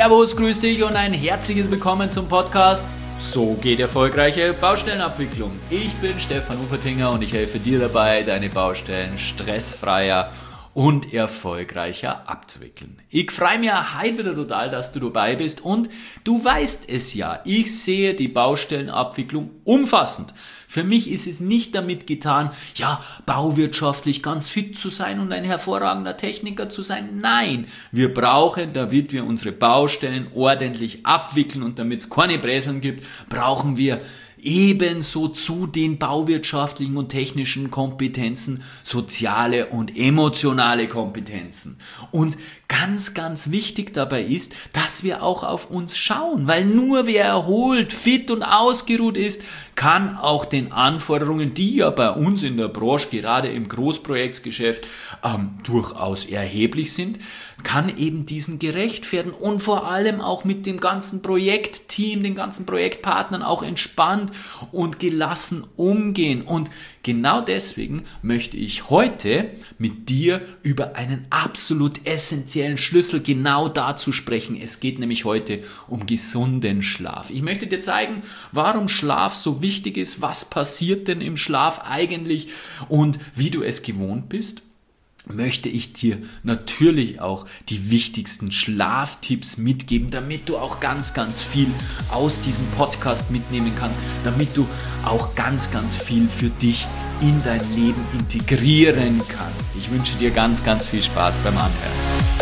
Servus, grüß dich und ein herzliches Willkommen zum Podcast So geht erfolgreiche Baustellenabwicklung. Ich bin Stefan Ufertinger und ich helfe dir dabei, deine Baustellen stressfreier und erfolgreicher abzuwickeln. Ich freue mich heute wieder total, dass du dabei bist und du weißt es ja, ich sehe die Baustellenabwicklung umfassend. Für mich ist es nicht damit getan, ja, bauwirtschaftlich ganz fit zu sein und ein hervorragender Techniker zu sein. Nein, wir brauchen, damit wir unsere Baustellen ordentlich abwickeln und damit es keine Bräseln gibt, brauchen wir ebenso zu den bauwirtschaftlichen und technischen Kompetenzen soziale und emotionale Kompetenzen. Und ganz, ganz wichtig dabei ist, dass wir auch auf uns schauen, weil nur wer erholt, fit und ausgeruht ist, kann auch den Anforderungen, die ja bei uns in der Branche, gerade im Großprojektsgeschäft, durchaus erheblich sind, kann eben diesen gerecht werden und vor allem auch mit dem ganzen Projektteam, den ganzen Projektpartnern auch entspannt und gelassen umgehen. Und genau deswegen möchte ich heute mit dir über einen absolut essentiellen Schlüssel genau dazu sprechen. Es geht nämlich heute um gesunden Schlaf. Ich möchte dir zeigen, warum Schlaf so wichtig ist, was passiert denn im Schlaf eigentlich und wie du es gewohnt bist. Möchte ich dir natürlich auch die wichtigsten Schlaftipps mitgeben, damit du auch ganz, ganz viel aus diesem Podcast mitnehmen kannst, damit du auch ganz, ganz viel für dich in dein Leben integrieren kannst. Ich wünsche dir ganz, ganz viel Spaß beim Anhören.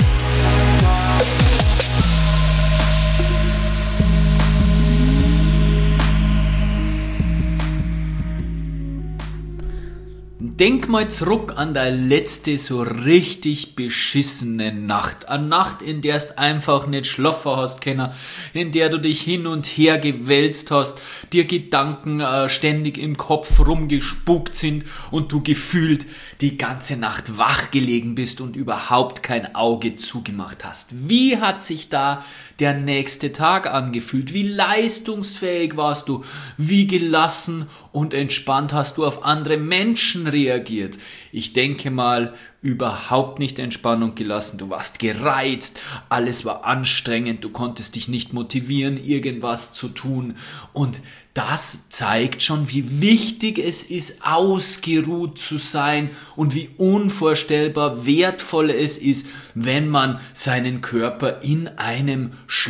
Denk mal zurück an deine letzte so richtig beschissene Nacht. Eine Nacht, in der du einfach nicht schlafen hast können, in der du dich hin und her gewälzt hast, dir Gedanken ständig im Kopf rumgespukt sind und du gefühlt die ganze Nacht wach gelegen bist und überhaupt kein Auge zugemacht hast. Wie hat sich da der nächste Tag angefühlt? Wie leistungsfähig warst du? Wie gelassen und entspannt hast du auf andere Menschen reagiert? Ich denke mal, überhaupt nicht entspannt und gelassen. Du warst gereizt, alles war anstrengend, du konntest dich nicht motivieren, irgendwas zu tun. Und das zeigt schon, wie wichtig es ist, ausgeruht zu sein und wie unvorstellbar wertvoll es ist, wenn man seinen Körper in einer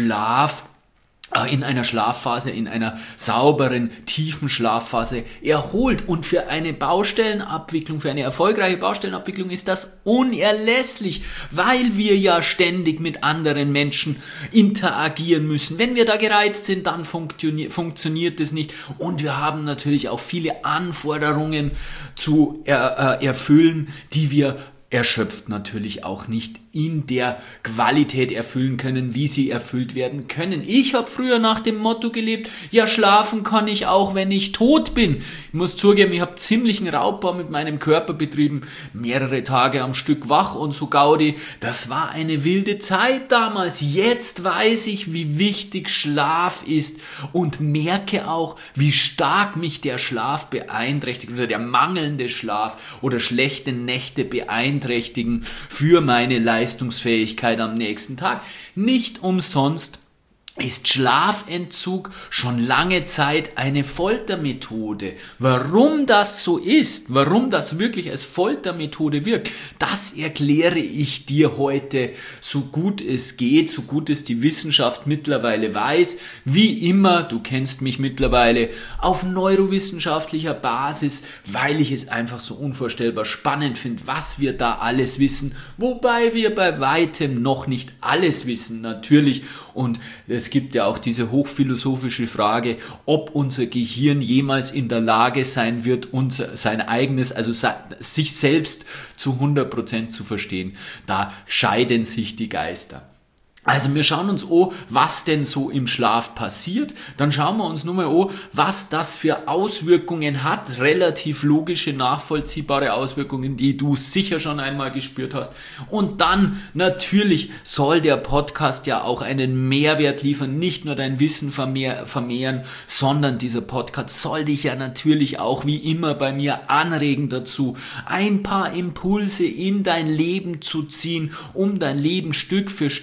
Schlafphase, in einer sauberen, tiefen Schlafphase erholt. Und für eine Baustellenabwicklung, für eine erfolgreiche Baustellenabwicklung ist das unerlässlich, weil wir ja ständig mit anderen Menschen interagieren müssen. Wenn wir da gereizt sind, dann funktioniert es nicht. Und wir haben natürlich auch viele Anforderungen zu erfüllen, die wir erschöpft natürlich auch nicht in der Qualität erfüllen können, wie sie erfüllt werden können. Ich habe früher nach dem Motto gelebt, ja, schlafen kann ich auch, wenn ich tot bin. Ich muss zugeben, ich habe ziemlichen Raubbau mit meinem Körper betrieben, mehrere Tage am Stück wach und so Gaudi. Das war eine wilde Zeit damals. Jetzt weiß ich, wie wichtig Schlaf ist und merke auch, wie stark mich der Schlaf beeinträchtigt oder der mangelnde Schlaf oder schlechte Nächte beeinträchtigen für meine Leistungsfähigkeit am nächsten Tag. Nicht umsonst ist Schlafentzug schon lange Zeit eine Foltermethode. Warum das so ist, warum das wirklich als Foltermethode wirkt, das erkläre ich dir heute so gut es geht, so gut es die Wissenschaft mittlerweile weiß. Wie immer, du kennst mich mittlerweile, auf neurowissenschaftlicher Basis, weil ich es einfach so unvorstellbar spannend finde, was wir da alles wissen, wobei wir bei weitem noch nicht alles wissen, natürlich. Und es gibt ja auch diese hochphilosophische Frage, ob unser Gehirn jemals in der Lage sein wird, sein eigenes, also sich selbst zu 100% zu verstehen. Da scheiden sich die Geister. Also wir schauen uns an, was denn so im Schlaf passiert. Dann schauen wir uns nur mal an, was das für Auswirkungen hat. Relativ logische, nachvollziehbare Auswirkungen, die du sicher schon einmal gespürt hast. Und dann natürlich soll der Podcast ja auch einen Mehrwert liefern. Nicht nur dein Wissen vermehren, sondern dieser Podcast soll dich ja natürlich auch wie immer bei mir anregen dazu, ein paar Impulse in dein Leben zu ziehen, um dein Leben Stück für Stück etwas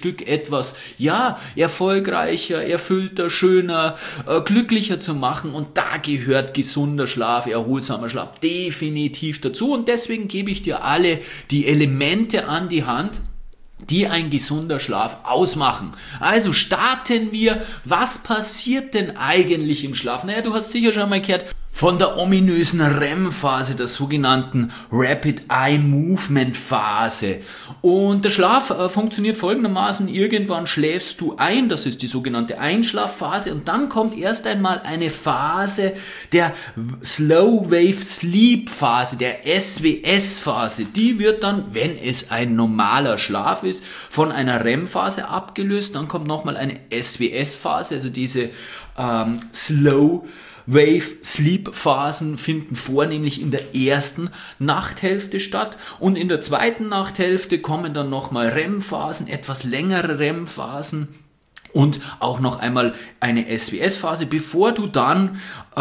etwas, ja, erfolgreicher, erfüllter, schöner, glücklicher zu machen. Und da gehört gesunder Schlaf, erholsamer Schlaf definitiv dazu. Und deswegen gebe ich dir alle die Elemente an die Hand, die ein gesunder Schlaf ausmachen. Also starten wir. Was passiert denn eigentlich im Schlaf? Naja, du hast sicher schon mal gehört von der ominösen REM-Phase, der sogenannten Rapid Eye Movement Phase. Und der Schlaf funktioniert folgendermaßen: Irgendwann schläfst du ein, das ist die sogenannte Einschlafphase, und dann kommt erst einmal eine Phase der Slow Wave Sleep Phase, der SWS Phase. Die wird dann, wenn es ein normaler Schlaf ist, von einer REM-Phase abgelöst. Dann kommt nochmal eine SWS Phase, also diese Slow Wave Sleep Phasen finden vornehmlich in der ersten Nachthälfte statt, und in der zweiten Nachthälfte kommen dann nochmal REM-Phasen, etwas längere REM-Phasen und auch noch einmal eine SWS-Phase, bevor du dann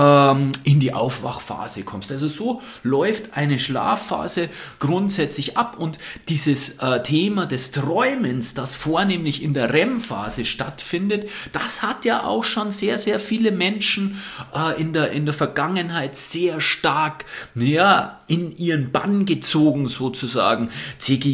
in die Aufwachphase kommst. Also so läuft eine Schlafphase grundsätzlich ab, und dieses Thema des Träumens, das vornehmlich in der REM-Phase stattfindet, das hat ja auch schon sehr, sehr viele Menschen in der Vergangenheit sehr stark in ihren Bann gezogen sozusagen. C.G.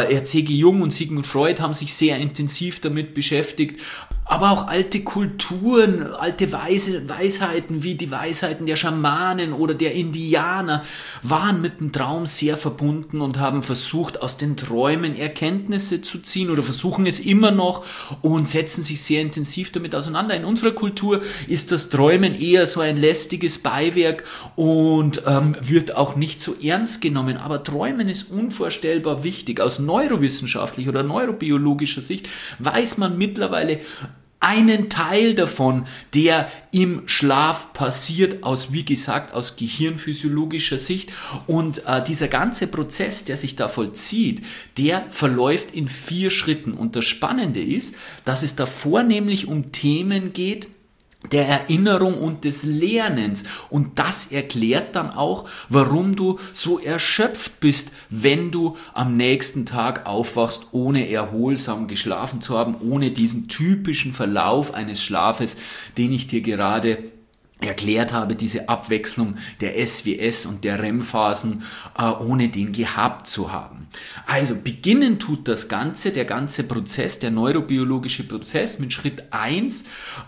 Jung und Sigmund Freud haben sich sehr intensiv damit beschäftigt, aber auch alte Kulturen, alte Weisheiten wie die Weisheiten der Schamanen oder der Indianer waren mit dem Traum sehr verbunden und haben versucht, aus den Träumen Erkenntnisse zu ziehen, oder versuchen es immer noch und setzen sich sehr intensiv damit auseinander. In unserer Kultur ist das Träumen eher so ein lästiges Beiwerk und wird auch nicht so ernst genommen. Aber Träumen ist unvorstellbar wichtig. Aus neurowissenschaftlicher oder neurobiologischer Sicht weiß man mittlerweile einen Teil davon, der im Schlaf passiert, wie gesagt, aus gehirnphysiologischer Sicht. Und dieser ganze Prozess, der sich da vollzieht, der verläuft in 4 Schritten. Und das Spannende ist, dass es da vornehmlich um Themen geht der Erinnerung und des Lernens. Und das erklärt dann auch, warum du so erschöpft bist, wenn du am nächsten Tag aufwachst, ohne erholsam geschlafen zu haben, ohne diesen typischen Verlauf eines Schlafes, den ich dir gerade erklärt habe, diese Abwechslung der SWS und der REM-Phasen, ohne den gehabt zu haben. Also beginnen tut das Ganze, der ganze Prozess, der neurobiologische Prozess mit Schritt 1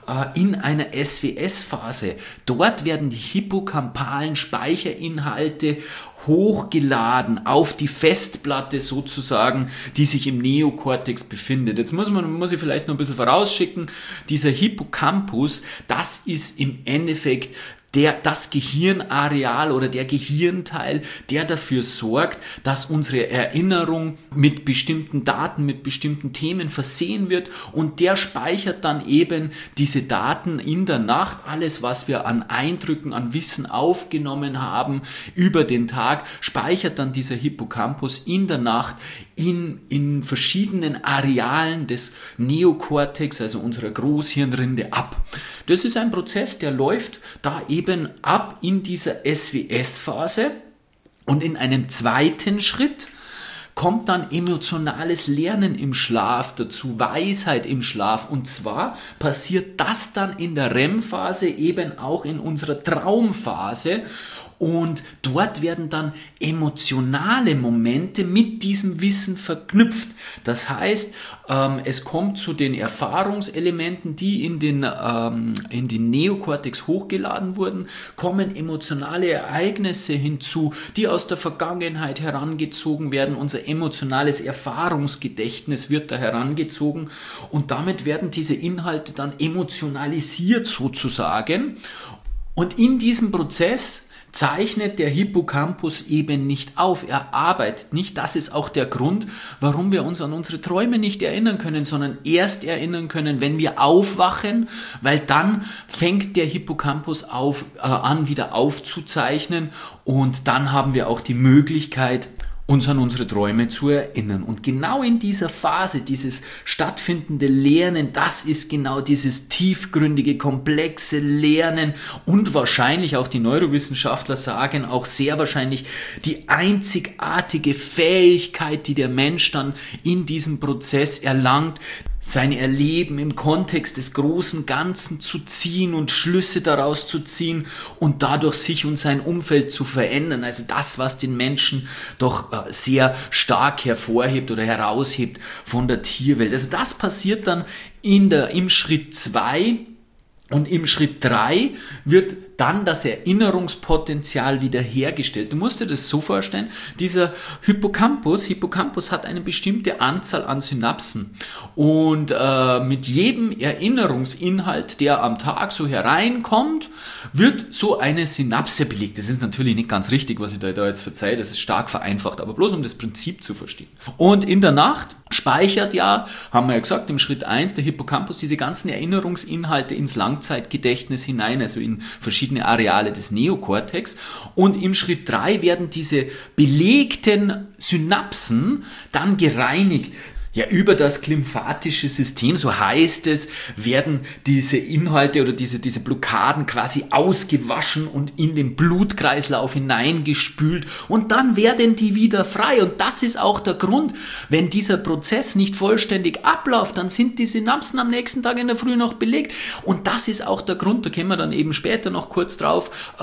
in einer SWS-Phase. Dort werden die hippocampalen Speicherinhalte hochgeladen auf die Festplatte sozusagen, die sich im Neokortex befindet. Jetzt muss ich vielleicht noch ein bisschen vorausschicken, dieser Hippocampus, das ist im Endeffekt das Gehirnareal oder der Gehirnteil, der dafür sorgt, dass unsere Erinnerung mit bestimmten Daten, mit bestimmten Themen versehen wird, und der speichert dann eben diese Daten in der Nacht. Alles, was wir an Eindrücken, an Wissen aufgenommen haben über den Tag, speichert dann dieser Hippocampus in der Nacht in verschiedenen Arealen des Neokortex, also unserer Großhirnrinde, ab. Das ist ein Prozess, der läuft da eben ab in dieser SWS-Phase, und in einem zweiten Schritt kommt dann emotionales Lernen im Schlaf dazu, Weisheit im Schlaf, und zwar passiert das dann in der REM-Phase, eben auch in unserer Traumphase. Und dort werden dann emotionale Momente mit diesem Wissen verknüpft. Das heißt, es kommt zu den Erfahrungselementen, die in den Neokortex hochgeladen wurden, kommen emotionale Ereignisse hinzu, die aus der Vergangenheit herangezogen werden. Unser emotionales Erfahrungsgedächtnis wird da herangezogen, und damit werden diese Inhalte dann emotionalisiert sozusagen. Und in diesem Prozess zeichnet der Hippocampus eben nicht auf, er arbeitet nicht. Das ist auch der Grund, warum wir uns an unsere Träume nicht erinnern können, sondern erst erinnern können, wenn wir aufwachen, weil dann fängt der Hippocampus an, wieder aufzuzeichnen, und dann haben wir auch die Möglichkeit, uns an unsere Träume zu erinnern. Und genau in dieser Phase, dieses stattfindende Lernen, das ist genau dieses tiefgründige, komplexe Lernen, und wahrscheinlich auch die Neurowissenschaftler sagen auch sehr wahrscheinlich die einzigartige Fähigkeit, die der Mensch dann in diesem Prozess erlangt, sein Erleben im Kontext des großen Ganzen zu ziehen und Schlüsse daraus zu ziehen und dadurch sich und sein Umfeld zu verändern. Also das, was den Menschen doch sehr stark hervorhebt oder heraushebt von der Tierwelt. Also das passiert dann im Schritt 2 und im Schritt 3 wird dann das Erinnerungspotenzial wiederhergestellt. Du musst dir das so vorstellen, dieser Hippocampus hat eine bestimmte Anzahl an Synapsen und mit jedem Erinnerungsinhalt, der am Tag so hereinkommt, wird so eine Synapse belegt. Das ist natürlich nicht ganz richtig, was ich da jetzt verzeihe, das ist stark vereinfacht, aber bloß um das Prinzip zu verstehen. Und in der Nacht speichert ja, haben wir ja gesagt, im Schritt 1 der Hippocampus diese ganzen Erinnerungsinhalte ins Langzeitgedächtnis hinein, also in verschiedene Areale des Neokortex. Und im Schritt 3 werden diese belegten Synapsen dann gereinigt. Ja, über das glymphatische System, so heißt es, werden diese Inhalte oder diese Blockaden quasi ausgewaschen und in den Blutkreislauf hineingespült und dann werden die wieder frei. Und das ist auch der Grund, wenn dieser Prozess nicht vollständig abläuft, dann sind die Synapsen am nächsten Tag in der Früh noch belegt. Und das ist auch der Grund, da kommen wir dann eben später noch kurz drauf,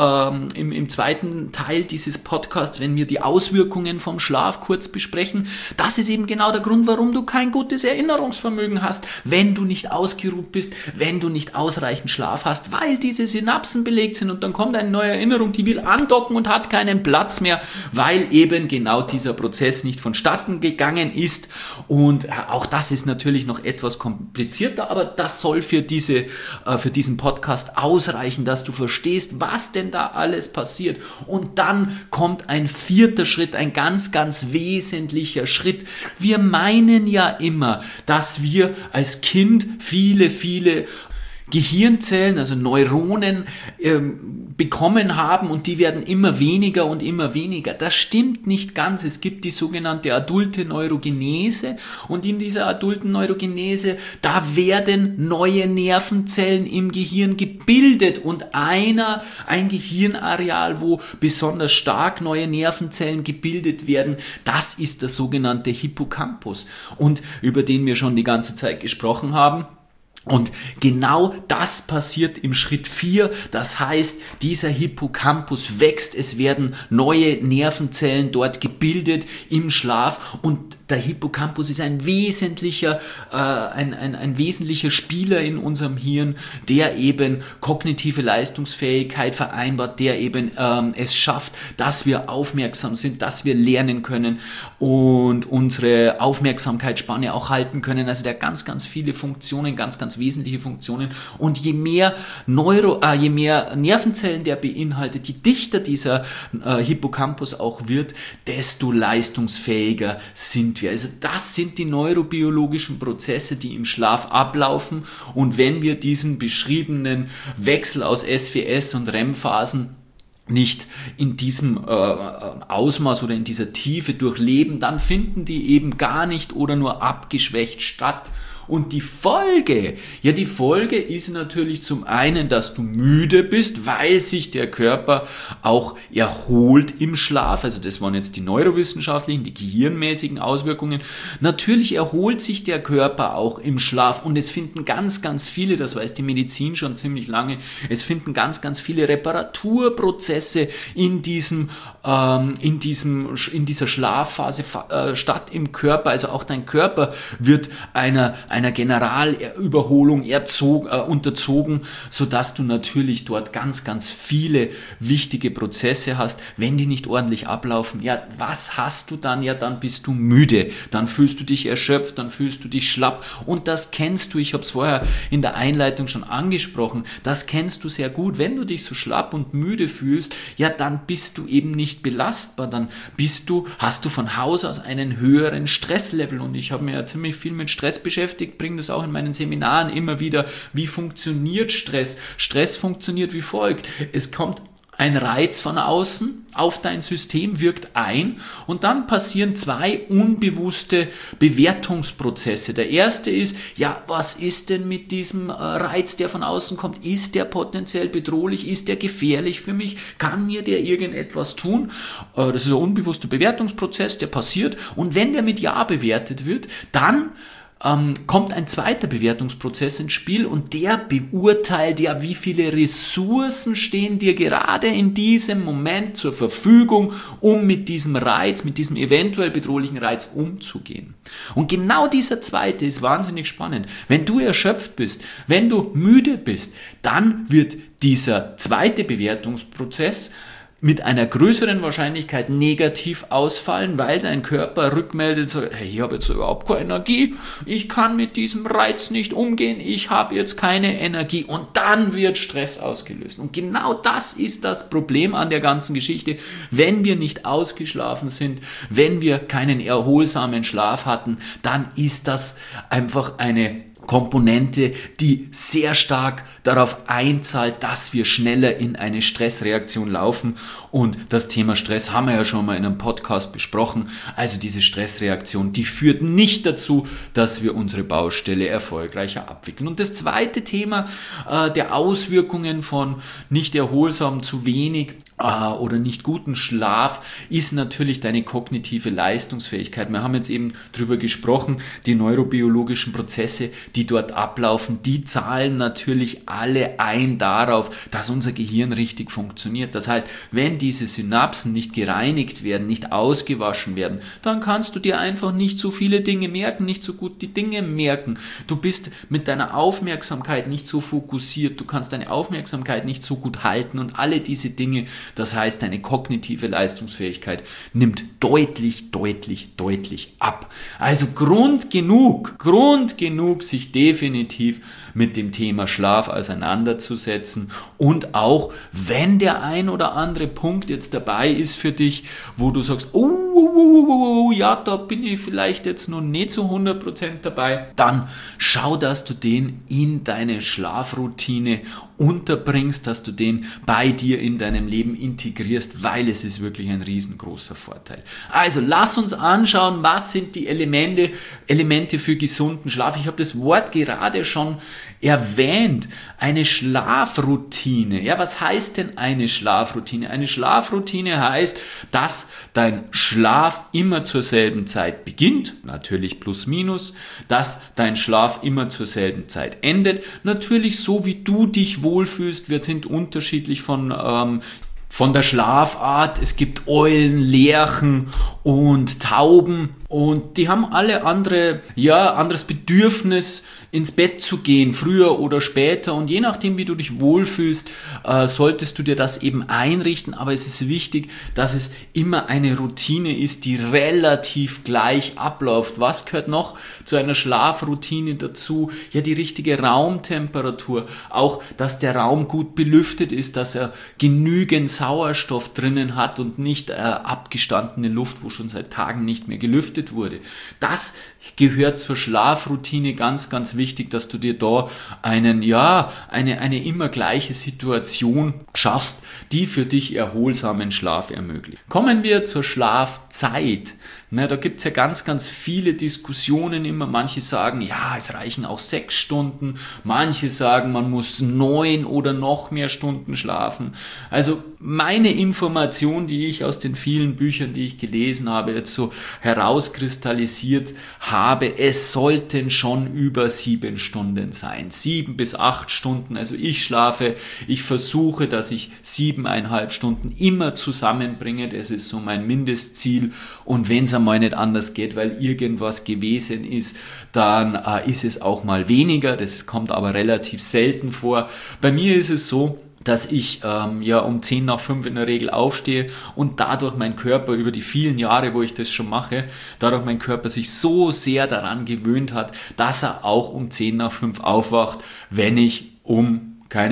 im zweiten Teil dieses Podcasts, wenn wir die Auswirkungen vom Schlaf kurz besprechen. Das ist eben genau der Grund, warum du kein gutes Erinnerungsvermögen hast, wenn du nicht ausgeruht bist, wenn du nicht ausreichend Schlaf hast, weil diese Synapsen belegt sind und dann kommt eine neue Erinnerung, die will andocken und hat keinen Platz mehr, weil eben genau dieser Prozess nicht vonstatten gegangen ist und auch das ist natürlich noch etwas komplizierter, aber das soll für diesen Podcast ausreichen, dass du verstehst, was denn da alles passiert und dann kommt ein 4. Schritt, ein ganz, ganz wesentlicher Schritt. Wir meinen ja immer, dass wir als Kind viele Gehirnzellen, also Neuronen bekommen haben und die werden immer weniger und immer weniger. Das stimmt nicht ganz. Es gibt die sogenannte adulte Neurogenese und in dieser adulten Neurogenese, da werden neue Nervenzellen im Gehirn gebildet und ein Gehirnareal, wo besonders stark neue Nervenzellen gebildet werden, das ist der sogenannte Hippocampus und über den wir schon die ganze Zeit gesprochen haben. Und genau das passiert im Schritt 4, das heißt, dieser Hippocampus wächst, es werden neue Nervenzellen dort gebildet im Schlaf und der Hippocampus ist ein wesentlicher Spieler in unserem Hirn, der eben kognitive Leistungsfähigkeit vereinbart, der eben es schafft, dass wir aufmerksam sind, dass wir lernen können und unsere Aufmerksamkeitsspanne auch halten können. Also der hat ganz, ganz viele Funktionen, ganz, ganz wesentliche Funktionen und je mehr Nervenzellen der beinhaltet, je dichter dieser Hippocampus auch wird, desto leistungsfähiger sind wir. Also das sind die neurobiologischen Prozesse, die im Schlaf ablaufen und wenn wir diesen beschriebenen Wechsel aus SVS und REM-Phasen nicht in diesem Ausmaß oder in dieser Tiefe durchleben, dann finden die eben gar nicht oder nur abgeschwächt statt. Und die Folge ist natürlich zum einen, dass du müde bist, weil sich der Körper auch erholt im Schlaf. Also das waren jetzt die neurowissenschaftlichen, die gehirnmäßigen Auswirkungen. Natürlich erholt sich der Körper auch im Schlaf und es finden ganz, ganz viele, das weiß die Medizin schon ziemlich lange, es finden ganz, ganz viele Reparaturprozesse in dieser Schlafphase statt im Körper. Also auch dein Körper wird einer Generalüberholung unterzogen, sodass du natürlich dort ganz, ganz viele wichtige Prozesse hast. Wenn die nicht ordentlich ablaufen, ja, was hast du dann? Ja, dann bist du müde, dann fühlst du dich erschöpft, dann fühlst du dich schlapp und das kennst du, ich habe es vorher in der Einleitung schon angesprochen, das kennst du sehr gut. Wenn du dich so schlapp und müde fühlst, ja, dann bist du eben nicht belastbar, dann hast du von Haus aus einen höheren Stresslevel und ich habe mir ja ziemlich viel mit Stress beschäftigt, bringe das auch in meinen Seminaren immer wieder. Wie funktioniert Stress? Stress funktioniert wie folgt. Es kommt ein Reiz von außen auf dein System, wirkt ein und dann passieren 2 unbewusste Bewertungsprozesse. Der erste ist, ja, was ist denn mit diesem Reiz, der von außen kommt? Ist der potenziell bedrohlich? Ist der gefährlich für mich? Kann mir der irgendetwas tun? Das ist ein unbewusster Bewertungsprozess, der passiert und wenn der mit Ja bewertet wird, dann kommt ein zweiter Bewertungsprozess ins Spiel und der beurteilt ja, wie viele Ressourcen stehen dir gerade in diesem Moment zur Verfügung, um mit diesem Reiz, mit diesem eventuell bedrohlichen Reiz umzugehen. Und genau dieser zweite ist wahnsinnig spannend. Wenn du erschöpft bist, wenn du müde bist, dann wird dieser zweite Bewertungsprozess mit einer größeren Wahrscheinlichkeit negativ ausfallen, weil dein Körper rückmeldet, so, hey, ich habe jetzt überhaupt keine Energie, ich kann mit diesem Reiz nicht umgehen, ich habe jetzt keine Energie und dann wird Stress ausgelöst. Und genau das ist das Problem an der ganzen Geschichte. Wenn wir nicht ausgeschlafen sind, wenn wir keinen erholsamen Schlaf hatten, dann ist das einfach eine Komponente, die sehr stark darauf einzahlt, dass wir schneller in eine Stressreaktion laufen. Und das Thema Stress haben wir ja schon mal in einem Podcast besprochen. Also diese Stressreaktion, die führt nicht dazu, dass wir unsere Baustelle erfolgreicher abwickeln. Und das zweite Thema der Auswirkungen von nicht erholsam, zu wenig oder nicht guten Schlaf ist natürlich deine kognitive Leistungsfähigkeit. Wir haben jetzt eben drüber gesprochen, die neurobiologischen Prozesse, die dort ablaufen, die zahlen natürlich alle ein darauf, dass unser Gehirn richtig funktioniert. Das heißt, wenn diese Synapsen nicht gereinigt werden, nicht ausgewaschen werden, dann kannst du dir einfach nicht so viele Dinge merken, nicht so gut die Dinge merken. Du bist mit deiner Aufmerksamkeit nicht so fokussiert, du kannst deine Aufmerksamkeit nicht so gut halten und alle diese Dinge. Das heißt, deine kognitive Leistungsfähigkeit nimmt deutlich ab. Also Grund genug, sich definitiv mit dem Thema Schlaf auseinanderzusetzen und auch, wenn der ein oder andere Punkt jetzt dabei ist für dich, wo du sagst, ja, da bin ich vielleicht jetzt noch nicht zu 100% dabei, dann schau, dass du den in deine Schlafroutine unterbringst, dass du den bei dir in deinem Leben integrierst, weil es ist wirklich ein riesengroßer Vorteil. Also lass uns anschauen, was sind die Elemente für gesunden Schlaf. Ich habe das Wort gerade schon erwähnt, eine Schlafroutine. Ja, was heißt denn eine Schlafroutine? Eine Schlafroutine heißt, dass dein Schlaf immer zur selben Zeit beginnt, natürlich plus minus, dass dein Schlaf immer zur selben Zeit endet, natürlich so wie du dich wohlfühlst. Wir sind unterschiedlich von der Schlafart. Es gibt Eulen, Lerchen und Tauben und die haben alle anderes Bedürfnis, ins Bett zu gehen, früher oder später, und je nachdem, wie du dich wohlfühlst, solltest du dir das eben einrichten, aber es ist wichtig, dass es immer eine Routine ist, die relativ gleich abläuft. Was gehört noch zu einer Schlafroutine dazu? Ja, die richtige Raumtemperatur, auch, dass der Raum gut belüftet ist, dass er genügend Sauerstoff drinnen hat und nicht abgestandene Luft, wo schon seit Tagen nicht mehr gelüftet wurde. Das gehört zur Schlafroutine, ganz wichtig, dass du dir da eine immer gleiche Situation schaffst, die für dich erholsamen Schlaf ermöglicht. Kommen wir zur Schlafzeit. Da gibt es ja ganz viele Diskussionen immer. Manche sagen, ja, es reichen auch 6 Stunden. Manche sagen, man muss 9 oder noch mehr Stunden schlafen. Also meine Information, die ich aus den vielen Büchern, die ich gelesen habe, jetzt so herauskristallisiert habe, es sollten schon über 7 Stunden sein. 7 bis 8 Stunden. Also ich versuche, dass ich 7,5 Stunden immer zusammenbringe. Das ist so mein Mindestziel. Und wenn es einmal nicht anders geht, weil irgendwas gewesen ist, dann ist es auch mal weniger. Das kommt aber relativ selten vor. Bei mir ist es so, dass ich um 10 nach 5 in der Regel aufstehe und dadurch mein Körper über die vielen Jahre, wo ich das schon mache, dadurch mein Körper sich so sehr daran gewöhnt hat, dass er auch um 10 nach 5 aufwacht, wenn ich um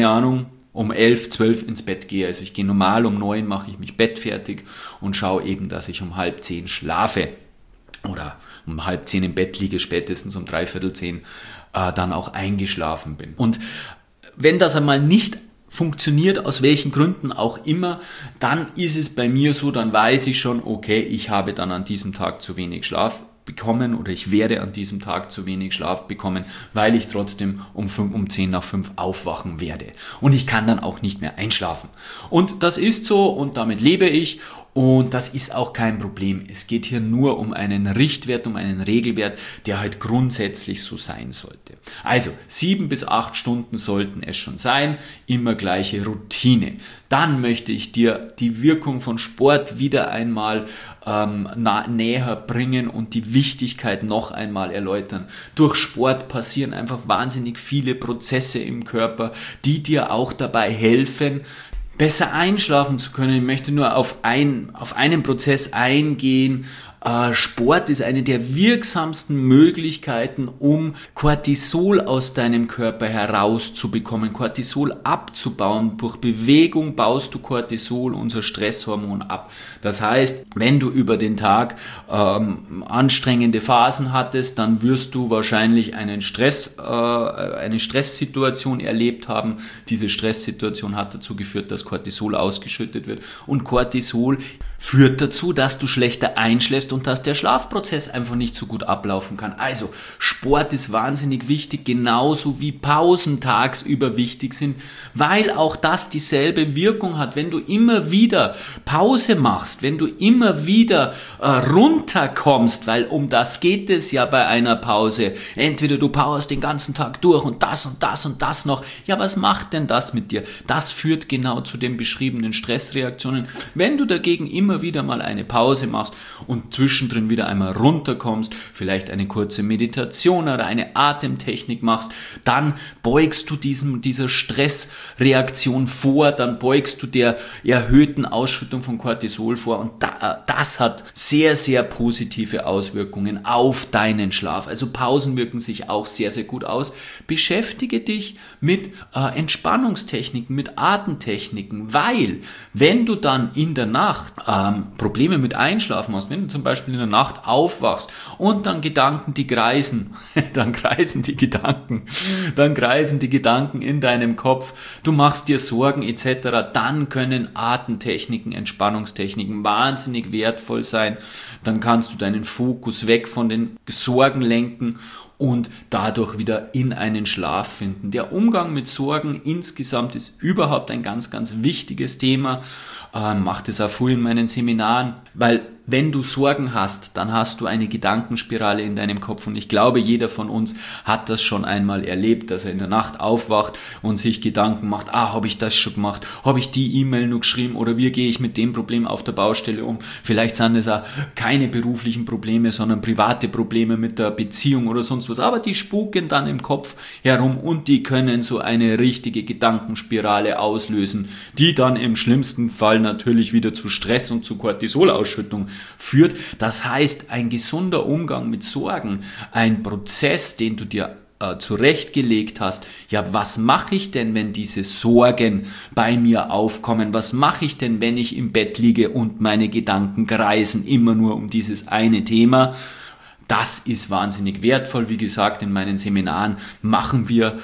11, 12 ins Bett gehe. Also ich gehe normal um 9, mache ich mich bettfertig und schaue eben, dass ich um 9:30 schlafe oder um 9:30 im Bett liege, spätestens um 9:45 dann auch eingeschlafen bin. Und wenn das einmal nicht funktioniert, aus welchen Gründen auch immer, dann ist es bei mir so, dann weiß ich schon, okay, ich habe dann an diesem Tag zu wenig Schlaf bekommen oder ich werde an diesem Tag zu wenig Schlaf bekommen, weil ich trotzdem um 10 nach 5 aufwachen werde. Und ich kann dann auch nicht mehr einschlafen. Und das ist so und damit lebe ich. und das ist auch kein Problem. Es geht hier nur um einen Richtwert, um einen Regelwert, der halt grundsätzlich so sein sollte. Also 7 bis 8 Stunden sollten es schon sein, immer gleiche Routine. Dann möchte ich dir die Wirkung von Sport wieder einmal näher bringen und die Wichtigkeit noch einmal erläutern. Durch Sport passieren einfach wahnsinnig viele Prozesse im Körper, die dir auch dabei helfen, besser einschlafen zu können. Ich möchte nur auf einen Prozess eingehen. Sport ist eine der wirksamsten Möglichkeiten, um Cortisol aus deinem Körper herauszubekommen, Cortisol abzubauen. Durch Bewegung baust du Cortisol, unser Stresshormon, ab. Das heißt, wenn du über den Tag anstrengende Phasen hattest, dann wirst du wahrscheinlich eine Stresssituation erlebt haben. Diese Stresssituation hat dazu geführt, dass Cortisol ausgeschüttet wird. Und Cortisol führt dazu, dass du schlechter einschläfst und dass der Schlafprozess einfach nicht so gut ablaufen kann. Also Sport ist wahnsinnig wichtig, genauso wie Pausen tagsüber wichtig sind, weil auch das dieselbe Wirkung hat. Wenn du immer wieder Pause machst, wenn du immer wieder runterkommst, weil um das geht es ja bei einer Pause. Entweder du powerst den ganzen Tag durch und das und das und das noch. Ja, was macht denn das mit dir? Das führt genau zu den beschriebenen Stressreaktionen. Wenn du dagegen immer wieder mal eine Pause machst und zwischendrin wieder einmal runterkommst, vielleicht eine kurze Meditation oder eine Atemtechnik machst, dann beugst du dieser Stressreaktion vor, dann beugst du der erhöhten Ausschüttung von Cortisol vor und das hat sehr, sehr positive Auswirkungen auf deinen Schlaf. Also Pausen wirken sich auch sehr, sehr gut aus. Beschäftige dich mit Entspannungstechniken, mit Atemtechniken, weil wenn du dann in der Nacht Probleme mit Einschlafen hast, wenn du zum Beispiel in der Nacht aufwachst und dann Gedanken, die kreisen, dann kreisen die Gedanken in deinem Kopf, du machst dir Sorgen etc., dann können Atemtechniken, Entspannungstechniken wahnsinnig wertvoll sein. Dann kannst du deinen Fokus weg von den Sorgen lenken und dadurch wieder in einen Schlaf finden. Der Umgang mit Sorgen insgesamt ist überhaupt ein ganz, ganz wichtiges Thema. Mache das auch viel in meinen Seminaren, weil wenn du Sorgen hast, dann hast du eine Gedankenspirale in deinem Kopf und ich glaube, jeder von uns hat das schon einmal erlebt, dass er in der Nacht aufwacht und sich Gedanken macht, habe ich das schon gemacht, habe ich die E-Mail noch geschrieben oder wie gehe ich mit dem Problem auf der Baustelle um? Vielleicht sind es auch keine beruflichen Probleme, sondern private Probleme mit der Beziehung oder sonst was, aber die spuken dann im Kopf herum und die können so eine richtige Gedankenspirale auslösen, die dann im schlimmsten Fall natürlich wieder zu Stress und zu Cortisolausschüttung führt. Das heißt, ein gesunder Umgang mit Sorgen, ein Prozess, den du dir zurechtgelegt hast, ja, was mache ich denn, wenn diese Sorgen bei mir aufkommen? Was mache ich denn, wenn ich im Bett liege und meine Gedanken kreisen immer nur um dieses eine Thema? Das ist wahnsinnig wertvoll. Wie gesagt, in meinen Seminaren machen wir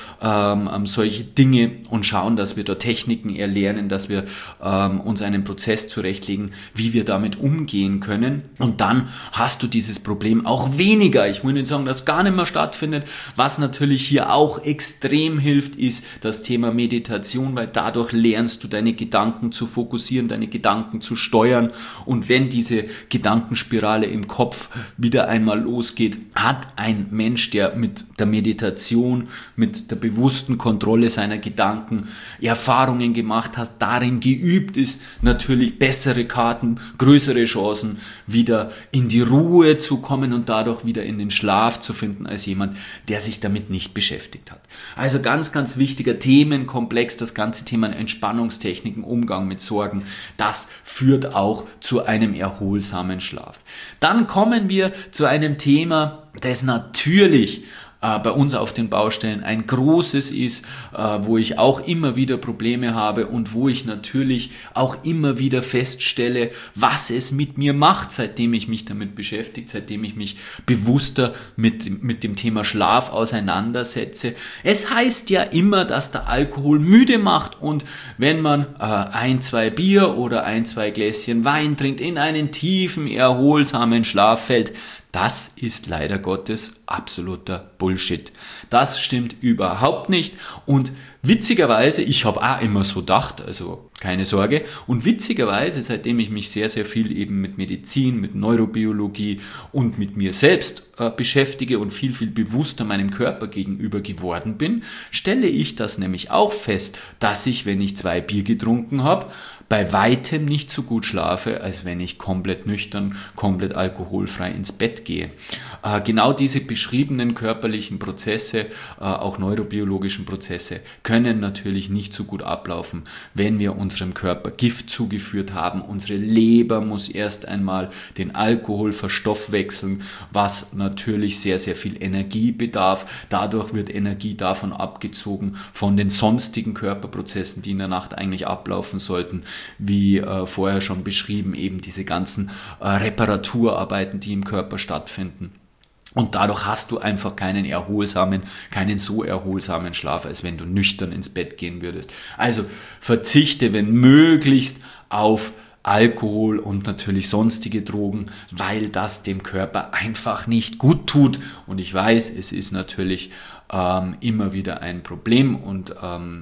solche Dinge und schauen, dass wir da Techniken erlernen, dass wir uns einen Prozess zurechtlegen, wie wir damit umgehen können. Und dann hast du dieses Problem auch weniger. Ich will nicht sagen, dass gar nicht mehr stattfindet. Was natürlich hier auch extrem hilft, ist das Thema Meditation, weil dadurch lernst du deine Gedanken zu fokussieren, deine Gedanken zu steuern. Und wenn diese Gedankenspirale im Kopf wieder einmal losgeht, hat ein Mensch, der mit der Meditation, mit der bewussten Kontrolle seiner Gedanken Erfahrungen gemacht hat, darin geübt ist, natürlich bessere Karten, größere Chancen, wieder in die Ruhe zu kommen und dadurch wieder in den Schlaf zu finden, als jemand, der sich damit nicht beschäftigt hat. Also ganz, ganz wichtiger Themenkomplex, das ganze Thema Entspannungstechniken, Umgang mit Sorgen, das führt auch zu einem erholsamen Schlaf. Dann kommen wir zu einem Thema, das natürlich bei uns auf den Baustellen ein großes ist, wo ich auch immer wieder Probleme habe und wo ich natürlich auch immer wieder feststelle, was es mit mir macht, seitdem ich mich damit beschäftige, seitdem ich mich bewusster mit dem Thema Schlaf auseinandersetze. Es heißt ja immer, dass der Alkohol müde macht und wenn man 1-2 Bier oder 1-2 Gläschen Wein trinkt, in einen tiefen, erholsamen Schlaf fällt. Das ist leider Gottes absoluter Bullshit. Das stimmt überhaupt nicht und Witzigerweise, ich habe auch immer so gedacht, also keine Sorge, und witzigerweise, seitdem ich mich sehr, sehr viel eben mit Medizin, mit Neurobiologie und mit mir selbst beschäftige und viel, viel bewusster meinem Körper gegenüber geworden bin, stelle ich das nämlich auch fest, dass ich, wenn ich 2 Bier getrunken habe, bei weitem nicht so gut schlafe, als wenn ich komplett nüchtern, komplett alkoholfrei ins Bett gehe. Genau diese beschriebenen körperlichen Prozesse, auch neurobiologischen Prozesse, können natürlich nicht so gut ablaufen, wenn wir unserem Körper Gift zugeführt haben. Unsere Leber muss erst einmal den Alkohol verstoffwechseln, was natürlich sehr, sehr viel Energie bedarf. Dadurch wird Energie davon abgezogen von den sonstigen Körperprozessen, die in der Nacht eigentlich ablaufen sollten, wie vorher schon beschrieben, eben diese ganzen Reparaturarbeiten, die im Körper stattfinden. Und dadurch hast du einfach keinen so erholsamen Schlaf, als wenn du nüchtern ins Bett gehen würdest. Also verzichte, wenn möglichst, auf Alkohol und natürlich sonstige Drogen, weil das dem Körper einfach nicht gut tut. Und ich weiß, es ist natürlich immer wieder ein Problem und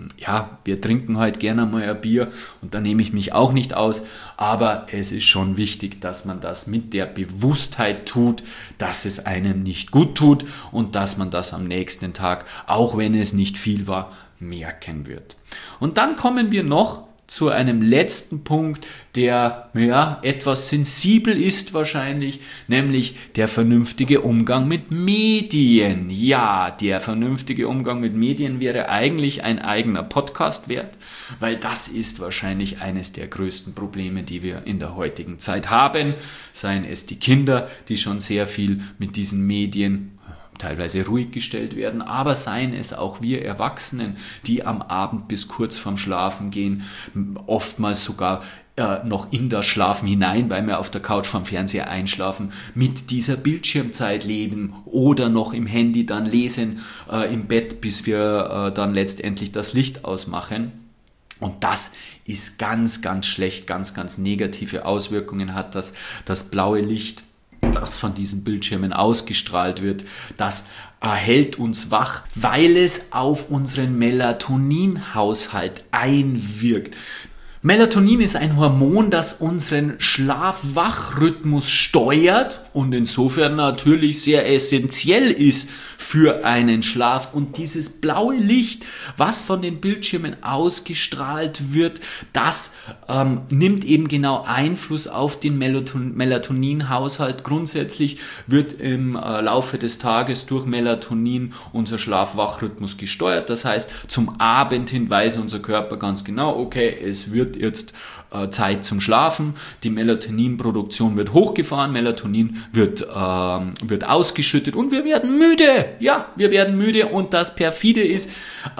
wir trinken heute gerne mal ein Bier und da nehme ich mich auch nicht aus, aber es ist schon wichtig, dass man das mit der Bewusstheit tut, dass es einem nicht gut tut und dass man das am nächsten Tag, auch wenn es nicht viel war, merken wird. Und dann kommen wir noch zu einem letzten Punkt, der etwas sensibel ist wahrscheinlich, nämlich der vernünftige Umgang mit Medien. Ja, der vernünftige Umgang mit Medien wäre eigentlich ein eigener Podcast wert, weil das ist wahrscheinlich eines der größten Probleme, die wir in der heutigen Zeit haben. Seien es die Kinder, die schon sehr viel mit diesen Medien teilweise ruhig gestellt werden, aber seien es auch wir Erwachsenen, die am Abend bis kurz vorm Schlafen gehen, oftmals sogar noch in das Schlafen hinein, weil wir auf der Couch vorm Fernseher einschlafen, mit dieser Bildschirmzeit leben oder noch im Handy dann lesen im Bett, bis wir dann letztendlich das Licht ausmachen. Und das ist ganz, ganz schlecht, ganz, ganz negative Auswirkungen hat das blaue Licht, das von diesen Bildschirmen ausgestrahlt wird, das hält uns wach, weil es auf unseren Melatoninhaushalt einwirkt. Melatonin ist ein Hormon, das unseren Schlaf-Wach-Rhythmus steuert und insofern natürlich sehr essentiell ist für einen Schlaf. Und dieses blaue Licht, was von den Bildschirmen ausgestrahlt wird, das nimmt eben genau Einfluss auf den Melatoninhaushalt. Grundsätzlich wird im Laufe des Tages durch Melatonin unser Schlaf-Wach-Rhythmus gesteuert. Das heißt, zum Abend hin weiß unser Körper ganz genau, okay, es wird jetzt Zeit zum Schlafen, die Melatoninproduktion wird hochgefahren, Melatonin wird ausgeschüttet und wir werden müde. Ja, wir werden müde und das perfide ist,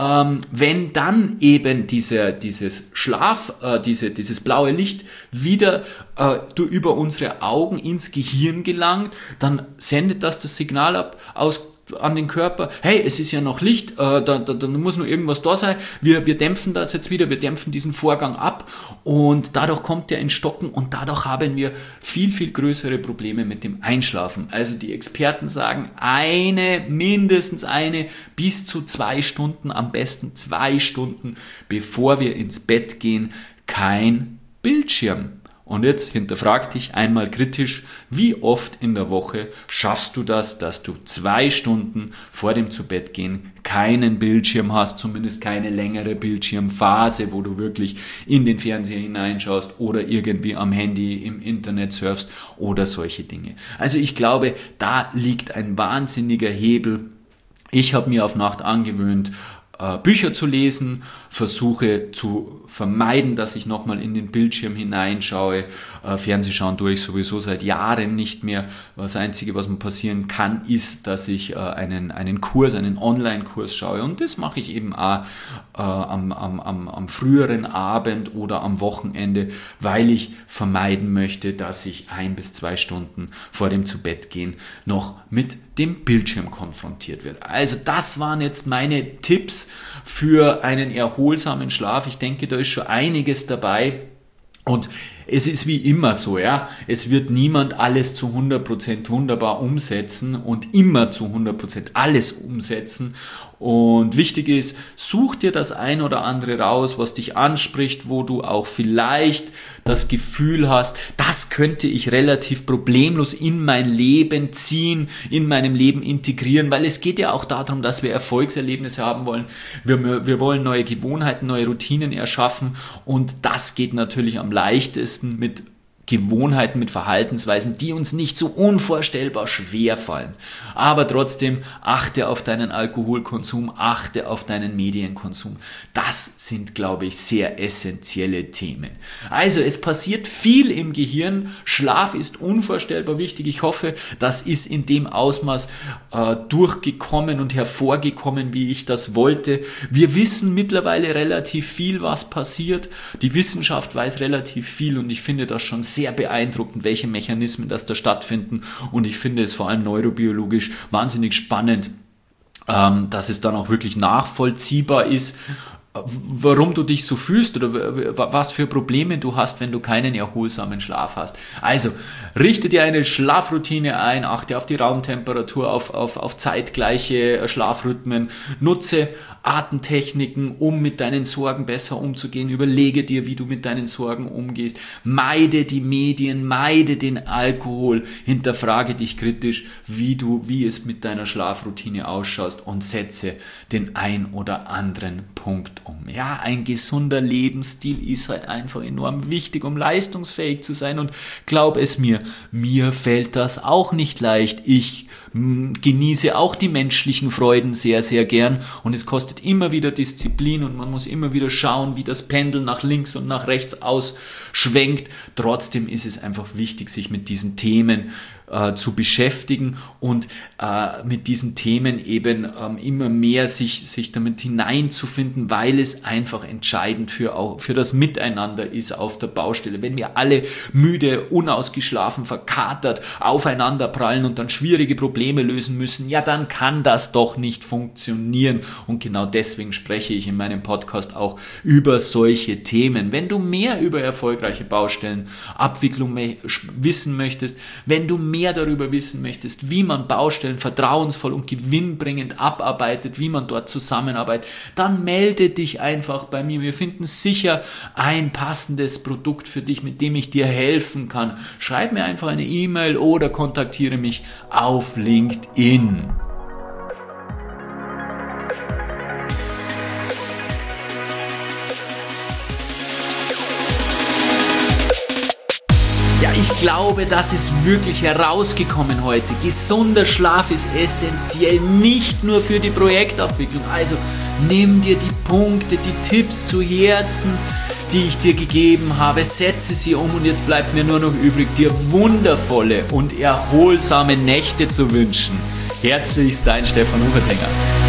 wenn dann eben dieses blaue Licht wieder über unsere Augen ins Gehirn gelangt, dann sendet das Signal an den Körper, hey, es ist ja noch Licht, da muss nur irgendwas da sein, wir dämpfen das jetzt wieder, wir dämpfen diesen Vorgang ab und dadurch kommt der ins Stocken und dadurch haben wir viel, viel größere Probleme mit dem Einschlafen. Also die Experten sagen, mindestens eine bis zu 2 Stunden, am besten 2 Stunden, bevor wir ins Bett gehen, kein Bildschirm. Und jetzt hinterfrag dich einmal kritisch, wie oft in der Woche schaffst du das, dass du 2 Stunden vor dem Zubettgehen keinen Bildschirm hast, zumindest keine längere Bildschirmphase, wo du wirklich in den Fernseher hineinschaust oder irgendwie am Handy im Internet surfst oder solche Dinge. Also ich glaube, da liegt ein wahnsinniger Hebel. Ich habe mir auf Nacht angewöhnt, Bücher zu lesen, versuche zu vermeiden, dass ich nochmal in den Bildschirm hineinschaue. Fernsehschauen tue ich sowieso seit Jahren nicht mehr. Das Einzige, was mir passieren kann, ist, dass ich einen Online-Kurs schaue und das mache ich eben auch am früheren Abend oder am Wochenende, weil ich vermeiden möchte, dass ich 1 bis 2 Stunden vor dem Zubettgehen noch mit dem Bildschirm konfrontiert wird. Also das waren jetzt meine Tipps für einen erholsamen Schlaf. Ich denke, da ist schon einiges dabei. Und es ist wie immer so, ja, es wird niemand alles zu 100% wunderbar umsetzen und immer zu 100% alles umsetzen. Und wichtig ist, such dir das ein oder andere raus, was dich anspricht, wo du auch vielleicht das Gefühl hast, das könnte ich relativ problemlos in mein Leben ziehen, in meinem Leben integrieren, weil es geht ja auch darum, dass wir Erfolgserlebnisse haben wollen. Wir wollen neue Gewohnheiten, neue Routinen erschaffen und das geht natürlich am leichtesten mit Gewohnheiten, mit Verhaltensweisen, die uns nicht so unvorstellbar schwer fallen. Aber trotzdem achte auf deinen Alkoholkonsum, achte auf deinen Medienkonsum. Das sind, glaube ich, sehr essentielle Themen. Also es passiert viel im Gehirn. Schlaf ist unvorstellbar wichtig. Ich hoffe, das ist in dem Ausmaß durchgekommen und hervorgekommen, wie ich das wollte. Wir wissen mittlerweile relativ viel, was passiert. Die Wissenschaft weiß relativ viel und ich finde das schon sehr beeindruckend, welche Mechanismen das da stattfinden und ich finde es vor allem neurobiologisch wahnsinnig spannend, dass es dann auch wirklich nachvollziehbar ist, warum du dich so fühlst oder was für Probleme du hast, wenn du keinen erholsamen Schlaf hast. Also, richte dir eine Schlafroutine ein, achte auf die Raumtemperatur, auf zeitgleiche Schlafrhythmen, nutze Atemtechniken, um mit deinen Sorgen besser umzugehen, überlege dir, wie du mit deinen Sorgen umgehst, meide die Medien, meide den Alkohol, hinterfrage dich kritisch, wie es mit deiner Schlafroutine ausschaut und setze den ein oder anderen Punkt um. Ja, ein gesunder Lebensstil ist halt einfach enorm wichtig, um leistungsfähig zu sein und glaub es mir fällt das auch nicht leicht. Ich genieße auch die menschlichen Freuden sehr, sehr gern und es kostet immer wieder Disziplin und man muss immer wieder schauen, wie das Pendel nach links und nach rechts ausschwenkt. Trotzdem ist es einfach wichtig, sich mit diesen Themen zu beschäftigen und mit diesen Themen eben immer mehr sich damit hineinzufinden, weil es einfach entscheidend für das Miteinander ist auf der Baustelle. Wenn wir alle müde, unausgeschlafen, verkatert aufeinander prallen und dann schwierige Probleme lösen müssen, ja, dann kann das doch nicht funktionieren. Und genau deswegen spreche ich in meinem Podcast auch über solche Themen. Wenn du mehr über erfolgreiche Baustellenabwicklung wissen möchtest, wenn du mehr darüber wissen möchtest, wie man Baustellen vertrauensvoll und gewinnbringend abarbeitet, wie man dort zusammenarbeitet, dann melde dich einfach bei mir. Wir finden sicher ein passendes Produkt für dich, mit dem ich dir helfen kann. Schreib mir einfach eine E-Mail oder kontaktiere mich auf LinkedIn. Ja, ich glaube, das ist wirklich herausgekommen heute. Gesunder Schlaf ist essentiell, nicht nur für die Projektabwicklung. Also nimm dir die Punkte, die Tipps zu Herzen, die ich dir gegeben habe, setze sie um und jetzt bleibt mir nur noch übrig, dir wundervolle und erholsame Nächte zu wünschen. Herzlichst dein Stefan Hubertänger.